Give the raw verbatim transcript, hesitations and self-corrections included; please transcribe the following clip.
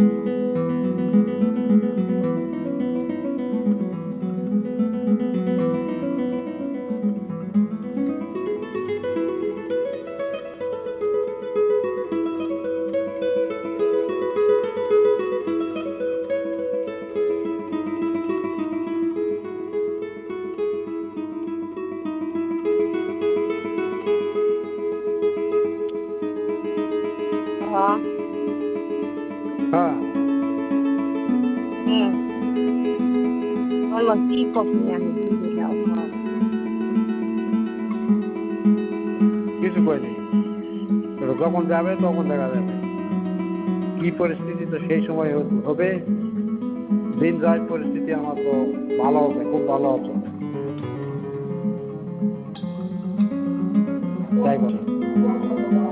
হ্যাঁ। হ্যাঁ, হুম। বলো কি কফি আমি বুঝে যাও। কিছু কই নেই। এবার যখন যাবে তখন দেখা যাবে কি পরিস্থিতি, তো সেই সময় হ- হবে। দিন যায়, পরিস্থিতি আমার তো ভালো হবে, খুব ভালো হবে, তাই বলে।